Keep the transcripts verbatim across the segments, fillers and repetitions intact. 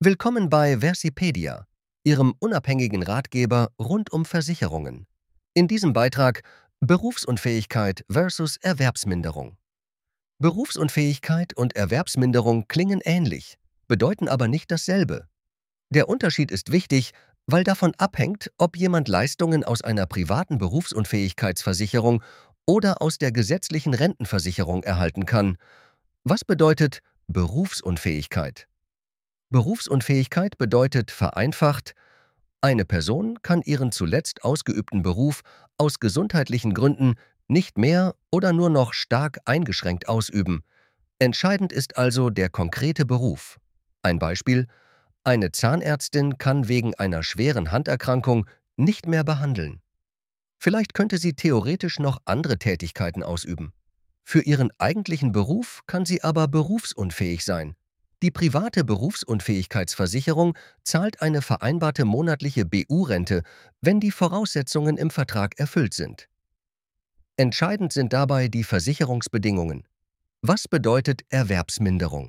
Willkommen bei Versipedia, Ihrem unabhängigen Ratgeber rund um Versicherungen. In diesem Beitrag Berufsunfähigkeit versus Erwerbsminderung. Berufsunfähigkeit und Erwerbsminderung klingen ähnlich, bedeuten aber nicht dasselbe. Der Unterschied ist wichtig, weil davon abhängt, ob jemand Leistungen aus einer privaten Berufsunfähigkeitsversicherung oder aus der gesetzlichen Rentenversicherung erhalten kann. Was bedeutet Berufsunfähigkeit? Berufsunfähigkeit bedeutet vereinfacht, eine Person kann ihren zuletzt ausgeübten Beruf aus gesundheitlichen Gründen nicht mehr oder nur noch stark eingeschränkt ausüben. Entscheidend ist also der konkrete Beruf. Ein Beispiel: Eine Zahnärztin kann wegen einer schweren Handerkrankung nicht mehr behandeln. Vielleicht könnte sie theoretisch noch andere Tätigkeiten ausüben. Für ihren eigentlichen Beruf kann sie aber berufsunfähig sein. Die private Berufsunfähigkeitsversicherung zahlt eine vereinbarte monatliche B U-Rente, wenn die Voraussetzungen im Vertrag erfüllt sind. Entscheidend sind dabei die Versicherungsbedingungen. Was bedeutet Erwerbsminderung?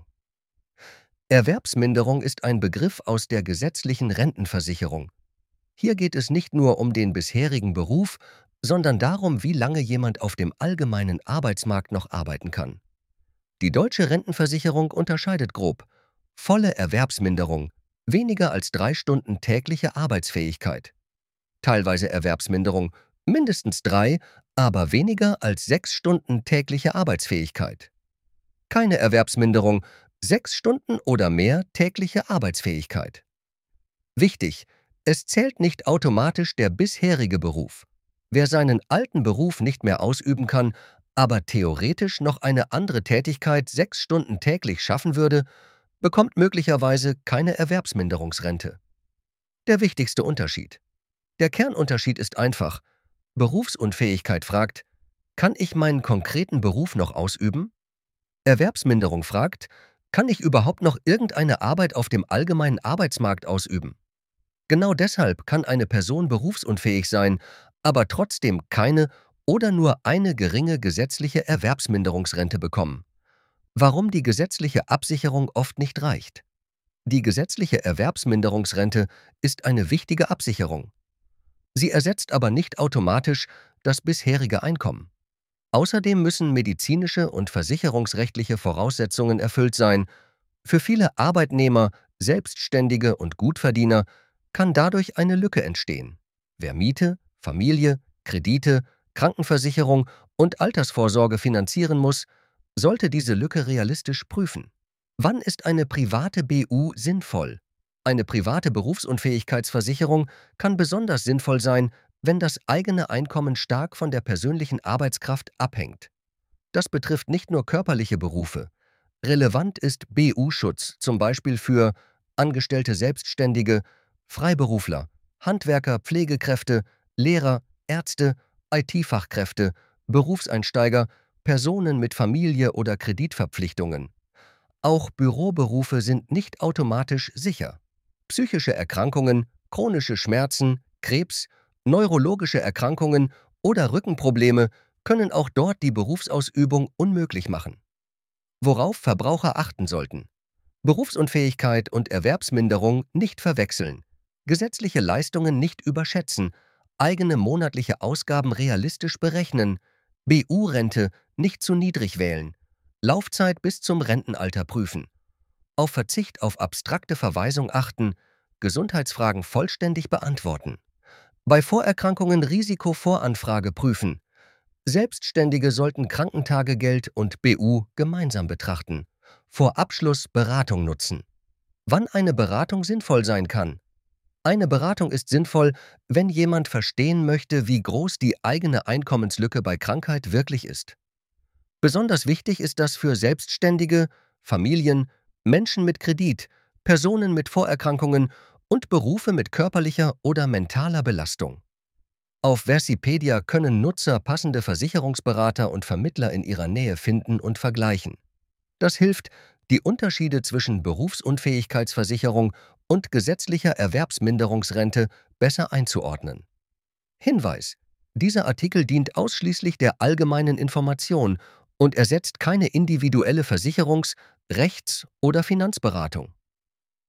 Erwerbsminderung ist ein Begriff aus der gesetzlichen Rentenversicherung. Hier geht es nicht nur um den bisherigen Beruf, sondern darum, wie lange jemand auf dem allgemeinen Arbeitsmarkt noch arbeiten kann. Die deutsche Rentenversicherung unterscheidet grob: volle Erwerbsminderung, weniger als drei Stunden tägliche Arbeitsfähigkeit; teilweise Erwerbsminderung, mindestens drei, aber weniger als sechs Stunden tägliche Arbeitsfähigkeit; keine Erwerbsminderung, sechs Stunden oder mehr tägliche Arbeitsfähigkeit. Wichtig: Es zählt nicht automatisch der bisherige Beruf. Wer seinen alten Beruf nicht mehr ausüben kann, aber theoretisch noch eine andere Tätigkeit sechs Stunden täglich schaffen würde, bekommt möglicherweise keine Erwerbsminderungsrente. Der wichtigste Unterschied. Der Kernunterschied ist einfach: Berufsunfähigkeit fragt: Kann ich meinen konkreten Beruf noch ausüben? Erwerbsminderung fragt: Kann ich überhaupt noch irgendeine Arbeit auf dem allgemeinen Arbeitsmarkt ausüben? Genau deshalb kann eine Person berufsunfähig sein, aber trotzdem keine oder nur eine geringe gesetzliche Erwerbsminderungsrente bekommen. Warum die gesetzliche Absicherung oft nicht reicht. Die gesetzliche Erwerbsminderungsrente ist eine wichtige Absicherung. Sie ersetzt aber nicht automatisch das bisherige Einkommen. Außerdem müssen medizinische und versicherungsrechtliche Voraussetzungen erfüllt sein. Für viele Arbeitnehmer, Selbstständige und Gutverdiener kann dadurch eine Lücke entstehen. Wer Miete, Familie, Kredite, Krankenversicherung und Altersvorsorge finanzieren muss, sollte diese Lücke realistisch prüfen. Wann ist eine private B U sinnvoll? Eine private Berufsunfähigkeitsversicherung kann besonders sinnvoll sein, wenn das eigene Einkommen stark von der persönlichen Arbeitskraft abhängt. Das betrifft nicht nur körperliche Berufe. Relevant ist B U-Schutz, zum Beispiel für angestellte Selbstständige, Freiberufler, Handwerker, Pflegekräfte, Lehrer, Ärzte, I T-Fachkräfte, Berufseinsteiger, Personen mit Familie oder Kreditverpflichtungen. Auch Büroberufe sind nicht automatisch sicher. Psychische Erkrankungen, chronische Schmerzen, Krebs, neurologische Erkrankungen oder Rückenprobleme können auch dort die Berufsausübung unmöglich machen. Worauf Verbraucher achten sollten: Berufsunfähigkeit und Erwerbsminderung nicht verwechseln, gesetzliche Leistungen nicht überschätzen, eigene monatliche Ausgaben realistisch berechnen, B U-Rente nicht zu niedrig wählen, Laufzeit bis zum Rentenalter prüfen, auf Verzicht auf abstrakte Verweisung achten, Gesundheitsfragen vollständig beantworten, bei Vorerkrankungen Risikovoranfrage prüfen. Selbstständige sollten Krankentagegeld und B U gemeinsam betrachten. Vor Abschluss Beratung nutzen. Wann eine Beratung sinnvoll sein kann: Eine Beratung ist sinnvoll, wenn jemand verstehen möchte, wie groß die eigene Einkommenslücke bei Krankheit wirklich ist. Besonders wichtig ist das für Selbstständige, Familien, Menschen mit Kredit, Personen mit Vorerkrankungen und Berufe mit körperlicher oder mentaler Belastung. Auf Versipedia können Nutzer passende Versicherungsberater und Vermittler in ihrer Nähe finden und vergleichen. Das hilft, die Unterschiede zwischen Berufsunfähigkeitsversicherung und gesetzlicher Erwerbsminderungsrente besser einzuordnen. Hinweis: Dieser Artikel dient ausschließlich der allgemeinen Information und ersetzt keine individuelle Versicherungs-, Rechts- oder Finanzberatung.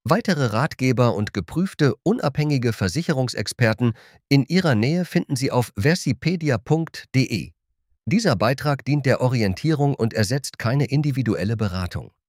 Weitere Ratgeber und geprüfte, unabhängige Versicherungsexperten in Ihrer Nähe finden Sie auf versipedia punkt de. Dieser Beitrag dient der Orientierung und ersetzt keine individuelle Beratung.